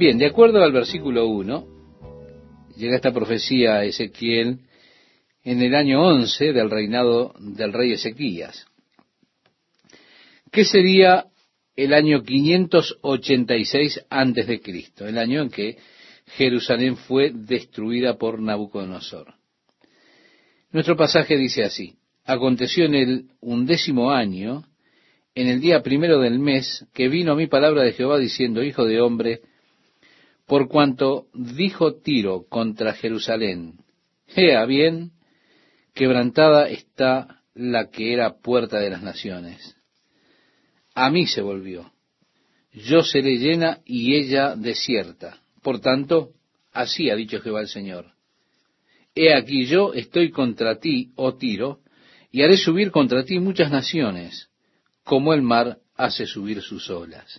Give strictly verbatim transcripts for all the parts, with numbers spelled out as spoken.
Bien, de acuerdo al versículo uno, llega esta profecía a Ezequiel en el año once del reinado del rey Ezequías. ¿Qué sería el año quinientos ochenta y seis antes de Cristo? El año en que Jerusalén fue destruida por Nabucodonosor. Nuestro pasaje dice así: aconteció en el undécimo año, en el día primero del mes, que vino a mí palabra de Jehová diciendo: hijo de hombre, por cuanto dijo Tiro contra Jerusalén, Ea bien, quebrantada está la que era puerta de las naciones. A mí se volvió. Yo seré llena y ella desierta. Por tanto, así ha dicho Jehová el Señor: He aquí yo estoy contra ti, oh Tiro, y haré subir contra ti muchas naciones, como el mar hace subir sus olas.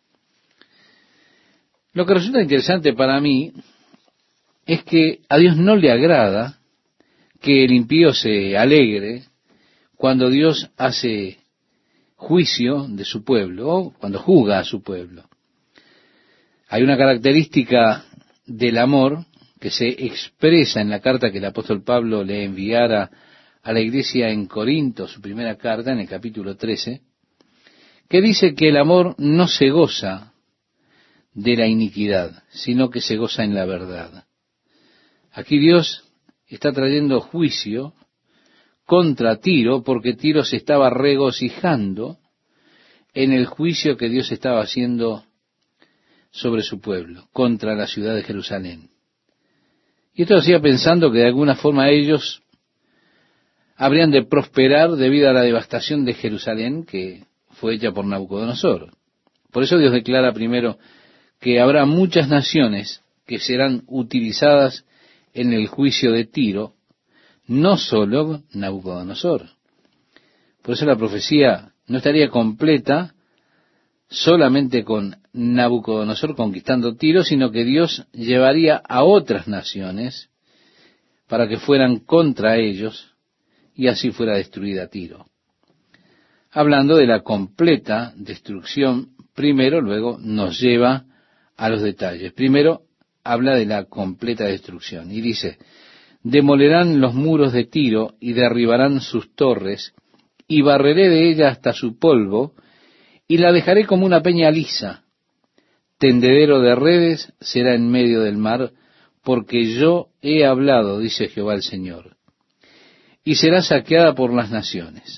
Lo que resulta interesante para mí es que a Dios no le agrada que el impío se alegre cuando Dios hace juicio de su pueblo, o cuando juzga a su pueblo. Hay una característica del amor que se expresa en la carta que el apóstol Pablo le enviara a la iglesia en Corinto, su primera carta, en el capítulo trece, que dice que el amor no se goza de la iniquidad, sino que se goza en la verdad. Aquí Dios está trayendo juicio contra Tiro, porque Tiro se estaba regocijando en el juicio que Dios estaba haciendo sobre su pueblo, contra la ciudad de Jerusalén. Y esto hacía pensando que de alguna forma ellos habrían de prosperar debido a la devastación de Jerusalén que fue hecha por Nabucodonosor. Por eso Dios declara primero que habrá muchas naciones que serán utilizadas en el juicio de Tiro, no solo Nabucodonosor. Por eso la profecía no estaría completa solamente con Nabucodonosor conquistando Tiro, sino que Dios llevaría a otras naciones para que fueran contra ellos y así fuera destruida Tiro. Hablando de la completa destrucción, primero, luego nos lleva a los detalles. Primero habla de la completa destrucción y dice: demolerán los muros de Tiro y derribarán sus torres, y barreré de ella hasta su polvo, y la dejaré como una peña lisa. Tendedero de redes será en medio del mar, porque yo he hablado, dice Jehová el Señor. Y será saqueada por las naciones.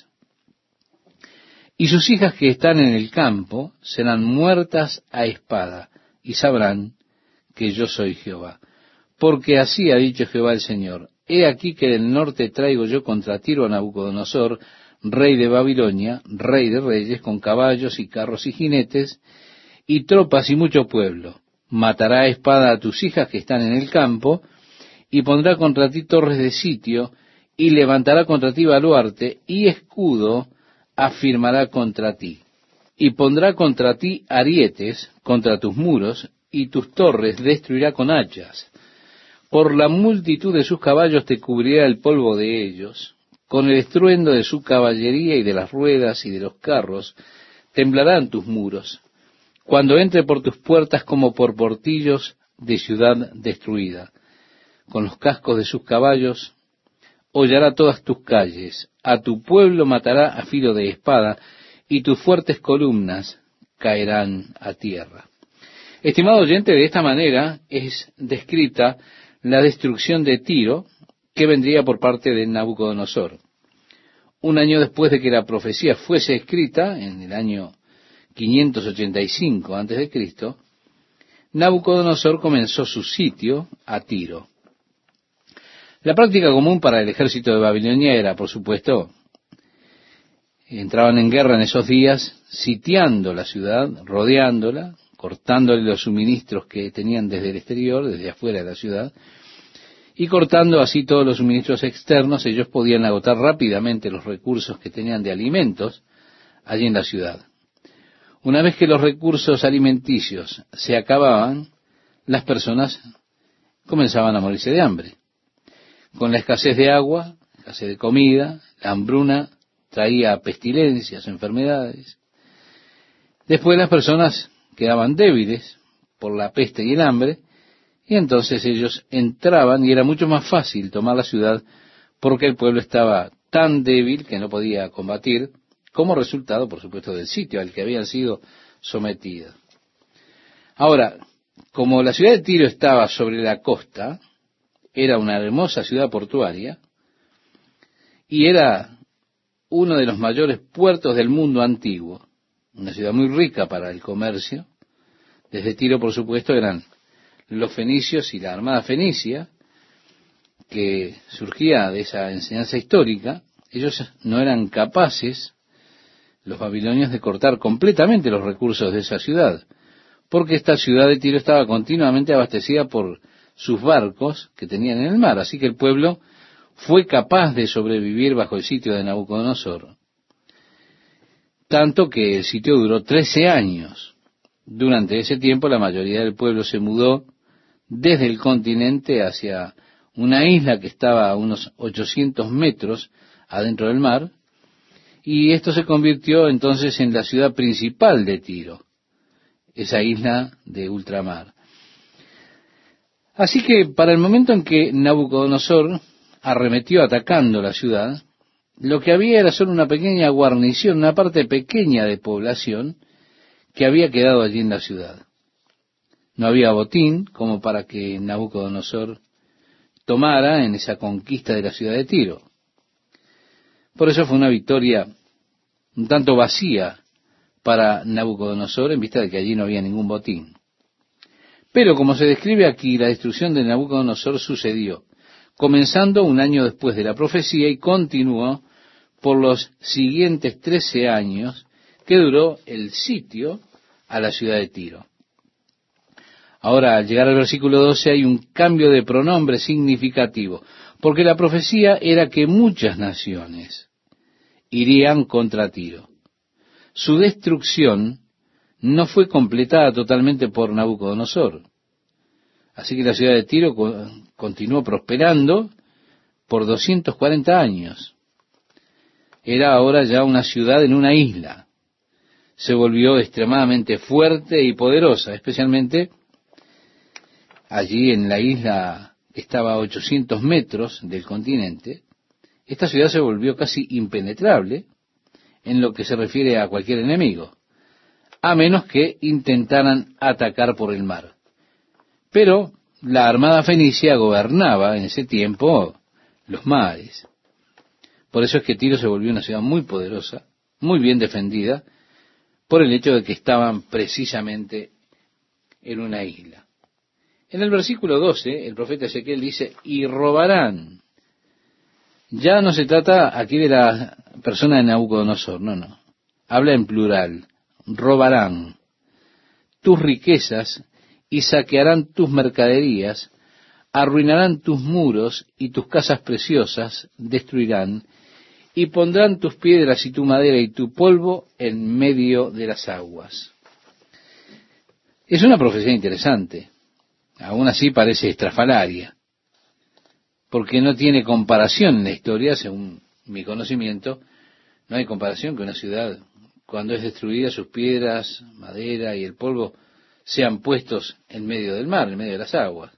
Y sus hijas que están en el campo serán muertas a espada, y sabrán que yo soy Jehová. Porque así ha dicho Jehová el Señor: he aquí que del norte traigo yo contra Tiro a Nabucodonosor, rey de Babilonia, rey de reyes, con caballos y carros y jinetes, y tropas y mucho pueblo. Matará a espada a tus hijas que están en el campo, y pondrá contra ti torres de sitio, y levantará contra ti baluarte, y escudo afirmará contra ti. Y pondrá contra ti arietes contra tus muros, y tus torres destruirá con hachas. Por la multitud de sus caballos te cubrirá el polvo de ellos, con el estruendo de su caballería y de las ruedas y de los carros temblarán tus muros, cuando entre por tus puertas como por portillos de ciudad destruida. Con los cascos de sus caballos hollará todas tus calles, a tu pueblo matará a filo de espada, y tus fuertes columnas caerán a tierra. Estimado oyente, de esta manera es descrita la destrucción de Tiro que vendría por parte de Nabucodonosor. Un año después de que la profecía fuese escrita, en el año quinientos ochenta y cinco antes de Cristo, Nabucodonosor comenzó su sitio a Tiro. La práctica común para el ejército de Babilonia era, por supuesto, entraban en guerra en esos días, sitiando la ciudad, rodeándola, cortándole los suministros que tenían desde el exterior, desde afuera de la ciudad, y cortando así todos los suministros externos. Ellos podían agotar rápidamente los recursos que tenían de alimentos allí en la ciudad. Una vez que los recursos alimenticios se acababan, las personas comenzaban a morirse de hambre. Con la escasez de agua, escasez de comida, la hambruna traía pestilencias, enfermedades. Después las personas quedaban débiles por la peste y el hambre, y entonces ellos entraban y era mucho más fácil tomar la ciudad porque el pueblo estaba tan débil que no podía combatir, como resultado, por supuesto, del sitio al que habían sido sometidos. Ahora, como la ciudad de Tiro estaba sobre la costa, era una hermosa ciudad portuaria, y era uno de los mayores puertos del mundo antiguo, una ciudad muy rica para el comercio. Desde Tiro, por supuesto, eran los fenicios y la armada fenicia, que surgía de esa enseñanza histórica. Ellos no eran capaces, los babilonios, de cortar completamente los recursos de esa ciudad, porque esta ciudad de Tiro estaba continuamente abastecida por sus barcos que tenían en el mar, así que el pueblo fue capaz de sobrevivir bajo el sitio de Nabucodonosor. Tanto que el sitio duró trece años. Durante ese tiempo la mayoría del pueblo se mudó desde el continente hacia una isla que estaba a unos ochocientos metros adentro del mar, y esto se convirtió entonces en la ciudad principal de Tiro, esa isla de ultramar. Así que para el momento en que Nabucodonosor arremetió atacando la ciudad, lo que había era solo una pequeña guarnición, una parte pequeña de población que había quedado allí en la ciudad. No había botín como para que Nabucodonosor tomara en esa conquista de la ciudad de Tiro. Por eso fue una victoria un tanto vacía para Nabucodonosor, en vista de que allí no había ningún botín. Pero como se describe aquí, la destrucción de Nabucodonosor sucedió, comenzando un año después de la profecía y continuó por los siguientes trece años que duró el sitio a la ciudad de Tiro. Ahora, al llegar al versículo doce, hay un cambio de pronombre significativo, porque la profecía era que muchas naciones irían contra Tiro. Su destrucción no fue completada totalmente por Nabucodonosor. Así que la ciudad de Tiro continuó prosperando por doscientos cuarenta años. Era ahora ya una ciudad en una isla. Se volvió extremadamente fuerte y poderosa, especialmente allí en la isla que estaba a ochocientos metros del continente. Esta ciudad se volvió casi impenetrable en lo que se refiere a cualquier enemigo, a menos que intentaran atacar por el mar. Pero la armada fenicia gobernaba en ese tiempo los mares. Por eso es que Tiro se volvió una ciudad muy poderosa, muy bien defendida, por el hecho de que estaban precisamente en una isla. En el versículo doce, el profeta Ezequiel dice, y robarán. Ya no se trata aquí de la persona de Nabucodonosor, no, no. Habla en plural, robarán tus riquezas y saquearán tus mercaderías, arruinarán tus muros y tus casas preciosas destruirán, y pondrán tus piedras y tu madera y tu polvo en medio de las aguas. Es una profecía interesante. Aún así parece estrafalaria, porque no tiene comparación en la historia, según mi conocimiento. No hay comparación que una ciudad, cuando es destruida, sus piedras, madera y el polvo sean puestos en medio del mar, en medio de las aguas.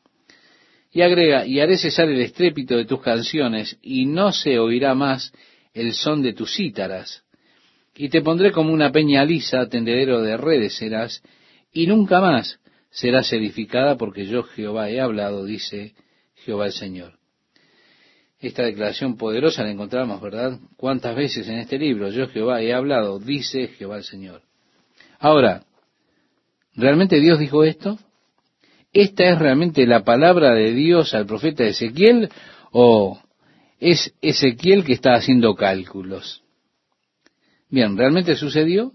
Y agrega, y haré cesar el estrépito de tus canciones, y no se oirá más el son de tus cítaras, y te pondré como una peña lisa, tendedero de redes serás, y nunca más serás edificada, porque yo Jehová he hablado, dice Jehová el Señor. Esta declaración poderosa la encontramos, ¿verdad? ¿Cuántas veces en este libro? Yo Jehová he hablado, dice Jehová el Señor. Ahora, ¿realmente Dios dijo esto? ¿Esta es realmente la palabra de Dios al profeta Ezequiel o es Ezequiel que está haciendo cálculos? Bien, ¿realmente sucedió?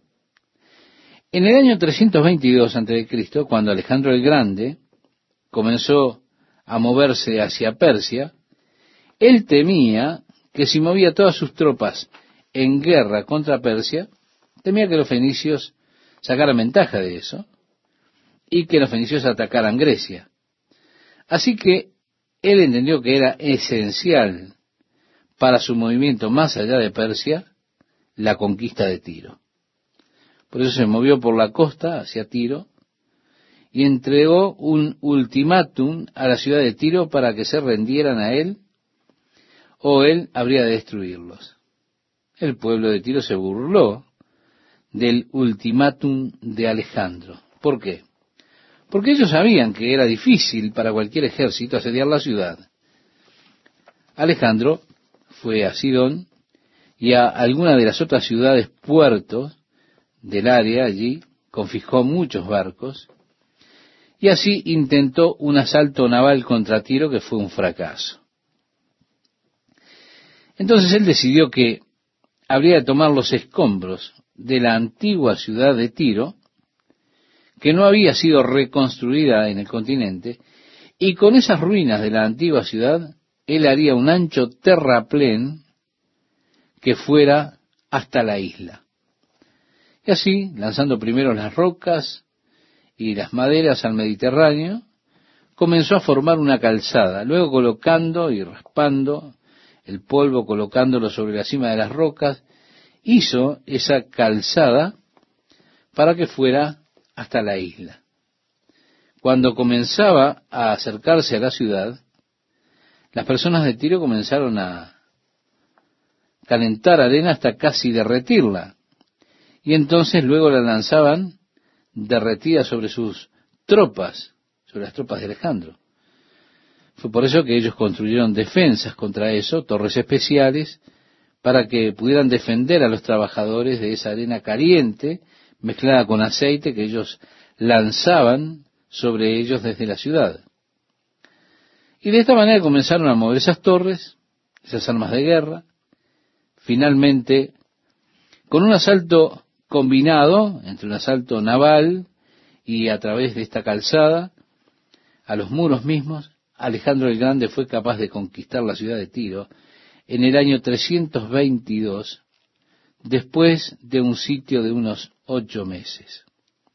En el año trescientos veintidós antes de Cristo, cuando Alejandro el Grande comenzó a moverse hacia Persia, él temía que si movía todas sus tropas en guerra contra Persia, temía que los fenicios sacaran ventaja de eso y que los fenicios atacaran Grecia. Así que él entendió que era esencial para su movimiento más allá de Persia la conquista de Tiro. Por eso se movió por la costa hacia Tiro, y entregó un ultimátum a la ciudad de Tiro para que se rendieran a él, o él habría de destruirlos. El pueblo de Tiro se burló del ultimátum de Alejandro. ¿Por qué? Porque ellos sabían que era difícil para cualquier ejército asediar la ciudad. Alejandro fue a Sidón y a alguna de las otras ciudades puertos del área allí, confiscó muchos barcos, y así intentó un asalto naval contra Tiro que fue un fracaso. Entonces él decidió que habría de tomar los escombros de la antigua ciudad de Tiro, que no había sido reconstruida en el continente, y con esas ruinas de la antigua ciudad, él haría un ancho terraplén que fuera hasta la isla. Y así, lanzando primero las rocas y las maderas al Mediterráneo, comenzó a formar una calzada, luego colocando y raspando el polvo, colocándolo sobre la cima de las rocas, hizo esa calzada para que fuera hasta la isla. Cuando comenzaba a acercarse a la ciudad, las personas de Tiro comenzaron a calentar arena hasta casi derretirla, y entonces luego la lanzaban derretida sobre sus tropas, sobre las tropas de Alejandro. Fue por eso que ellos construyeron defensas contra eso, torres especiales, para que pudieran defender a los trabajadores de esa arena caliente, mezclada con aceite que ellos lanzaban sobre ellos desde la ciudad. Y de esta manera comenzaron a mover esas torres, esas armas de guerra, finalmente, con un asalto combinado entre un asalto naval y a través de esta calzada, a los muros mismos, Alejandro el Grande fue capaz de conquistar la ciudad de Tiro en el año trescientos veintidós, después de un sitio de unos ocho meses.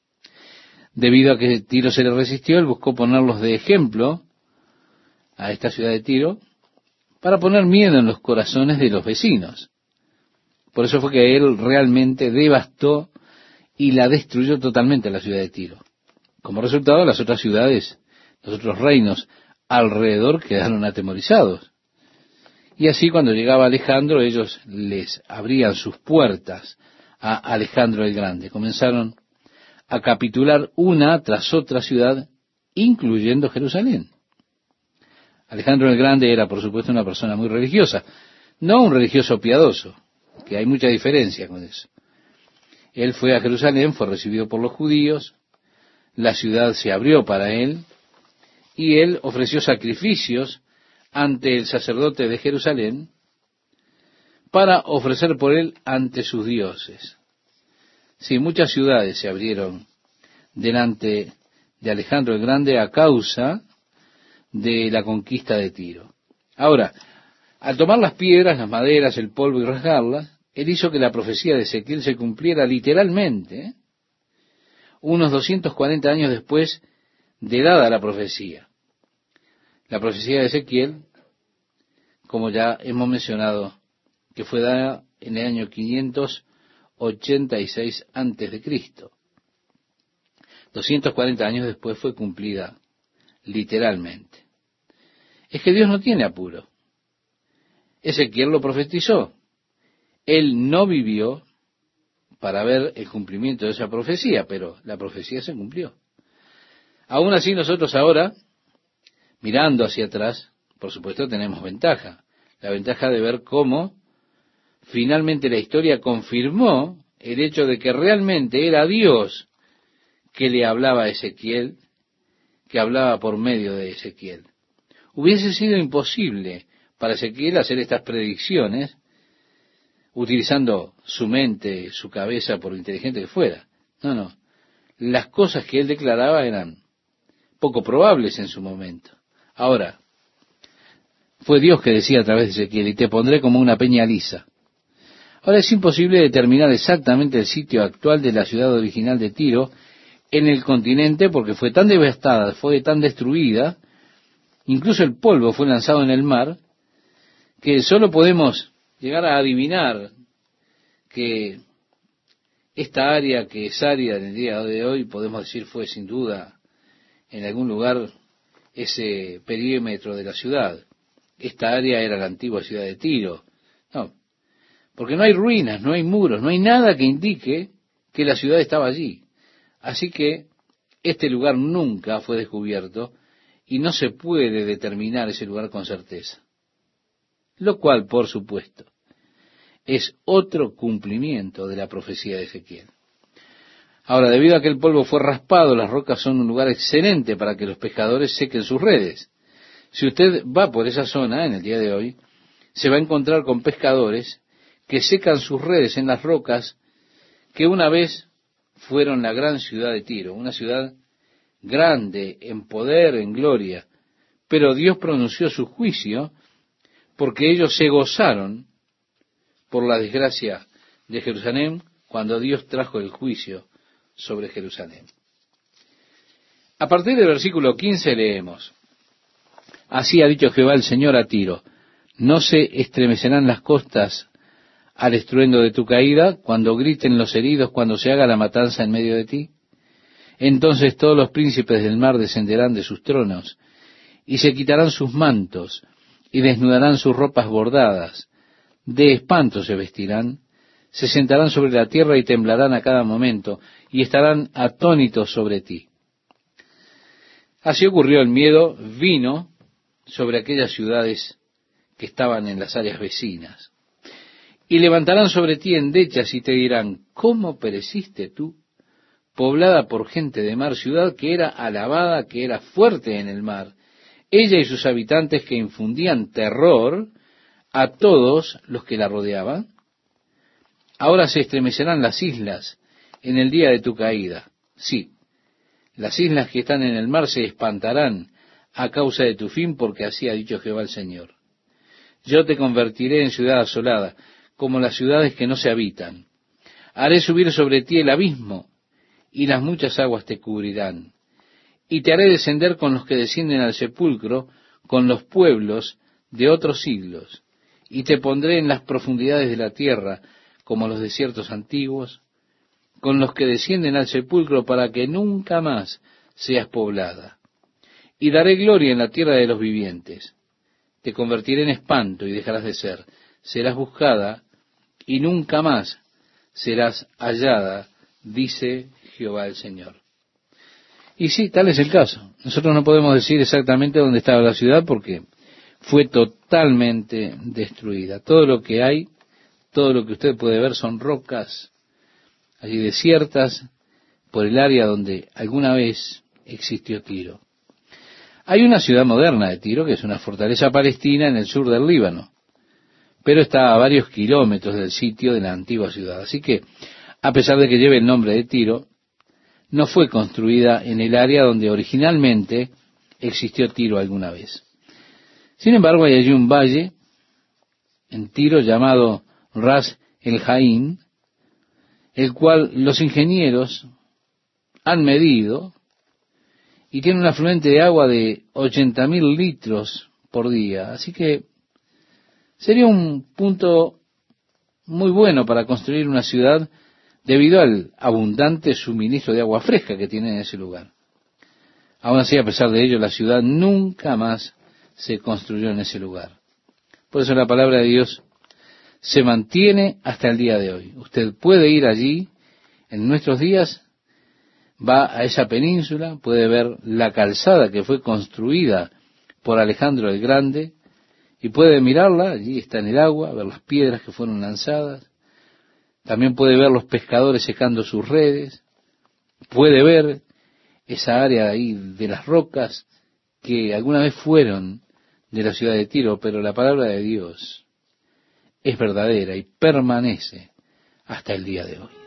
Debido a que Tiro se le resistió, él buscó ponerlos de ejemplo a esta ciudad de Tiro para poner miedo en los corazones de los vecinos. Por eso fue que él realmente devastó y la destruyó totalmente la ciudad de Tiro. Como resultado, las otras ciudades, los otros reinos alrededor quedaron atemorizados. Y así cuando llegaba Alejandro, ellos les abrían sus puertas a Alejandro el Grande. Comenzaron a capitular una tras otra ciudad, incluyendo Jerusalén. Alejandro el Grande era, por supuesto, una persona muy religiosa, no un religioso piadoso, que hay mucha diferencia con eso. Él fue a Jerusalén, fue recibido por los judíos, la ciudad se abrió para él, y él ofreció sacrificios ante el sacerdote de Jerusalén para ofrecer por él ante sus dioses. Sí, muchas ciudades se abrieron delante de Alejandro el Grande a causa de la conquista de Tiro. Ahora, al tomar las piedras, las maderas, el polvo y rasgarlas, él hizo que la profecía de Ezequiel se cumpliera literalmente, ¿eh? unos doscientos cuarenta años después de dada la profecía. La profecía de Ezequiel, como ya hemos mencionado, que fue dada en el año quinientos ochenta y seis antes de Cristo. doscientos cuarenta años después fue cumplida literalmente. Es que Dios no tiene apuro. Ezequiel lo profetizó. Él no vivió para ver el cumplimiento de esa profecía, pero la profecía se cumplió. Aún así nosotros ahora, mirando hacia atrás, por supuesto tenemos ventaja. La ventaja de ver cómo finalmente la historia confirmó el hecho de que realmente era Dios que le hablaba a Ezequiel, que hablaba por medio de Ezequiel. Hubiese sido imposible para Ezequiel hacer estas predicciones utilizando su mente, su cabeza, por inteligente que fuera. No, no. Las cosas que él declaraba eran poco probables en su momento. Ahora, fue Dios que decía a través de Ezequiel, y te pondré como una peña lisa. Ahora es imposible determinar exactamente el sitio actual de la ciudad original de Tiro en el continente, porque fue tan devastada, fue tan destruida, incluso el polvo fue lanzado en el mar, que solo podemos llegar a adivinar que esta área que es árida en el día de hoy, podemos decir, fue sin duda en algún lugar ese perímetro de la ciudad. Esta área era la antigua ciudad de Tiro. No, porque no hay ruinas, no hay muros, no hay nada que indique que la ciudad estaba allí. Así que este lugar nunca fue descubierto y no se puede determinar ese lugar con certeza. Lo cual, por supuesto, es otro cumplimiento de la profecía de Ezequiel. Ahora, debido a que el polvo fue raspado, las rocas son un lugar excelente para que los pescadores sequen sus redes. Si usted va por esa zona en el día de hoy, se va a encontrar con pescadores que secan sus redes en las rocas que una vez fueron la gran ciudad de Tiro, una ciudad grande en poder, en gloria, pero Dios pronunció su juicio porque ellos se gozaron por la desgracia de Jerusalén cuando Dios trajo el juicio sobre Jerusalén. A partir del versículo quince leemos: Así ha dicho Jehová el Señor a Tiro: ¿no se estremecerán las costas al estruendo de tu caída, cuando griten los heridos, cuando se haga la matanza en medio de ti? Entonces todos los príncipes del mar descenderán de sus tronos, y se quitarán sus mantos, y desnudarán sus ropas bordadas, de espanto se vestirán, se sentarán sobre la tierra y temblarán a cada momento, y estarán atónitos sobre ti. Así ocurrió, el miedo vino sobre aquellas ciudades que estaban en las áreas vecinas. Y levantarán sobre ti endechas y te dirán: ¿cómo pereciste tú, poblada por gente de mar, ciudad que era alabada, que era fuerte en el mar, ella y sus habitantes que infundían terror a todos los que la rodeaban? Ahora se estremecerán las islas en el día de tu caída. Sí, las islas que están en el mar se espantarán a causa de tu fin, porque así ha dicho Jehová el Señor. Yo te convertiré en ciudad asolada, como las ciudades que no se habitan. Haré subir sobre ti el abismo, y las muchas aguas te cubrirán. Y te haré descender con los que descienden al sepulcro, con los pueblos de otros siglos. Y te pondré en las profundidades de la tierra, como los desiertos antiguos, con los que descienden al sepulcro, para que nunca más seas poblada. Y daré gloria en la tierra de los vivientes. Te convertiré en espanto y dejarás de ser. Serás buscada y nunca más serás hallada, dice Jehová el Señor. Y sí, tal es el caso. Nosotros no podemos decir exactamente dónde estaba la ciudad porque fue totalmente destruida. Todo lo que hay, todo lo que usted puede ver son rocas allí desiertas por el área donde alguna vez existió Tiro. Hay una ciudad moderna de Tiro, que es una fortaleza palestina en el sur del Líbano, pero está a varios kilómetros del sitio de la antigua ciudad. Así que, a pesar de que lleve el nombre de Tiro, no fue construida en el área donde originalmente existió Tiro alguna vez. Sin embargo, hay allí un valle en Tiro llamado Ras el Jaín, el cual los ingenieros han medido y tiene un afluente de agua de ochenta mil litros por día. Así que sería un punto muy bueno para construir una ciudad debido al abundante suministro de agua fresca que tiene en ese lugar. Aún así, a pesar de ello, la ciudad nunca más se construyó en ese lugar. Por eso la palabra de Dios se mantiene hasta el día de hoy. Usted puede ir allí en nuestros días, va a esa península, puede ver la calzada que fue construida por Alejandro el Grande, y puede mirarla, allí está en el agua, ver las piedras que fueron lanzadas. También puede ver los pescadores secando sus redes, puede ver esa área ahí de las rocas que alguna vez fueron de la ciudad de Tiro, pero la palabra de Dios es verdadera y permanece hasta el día de hoy.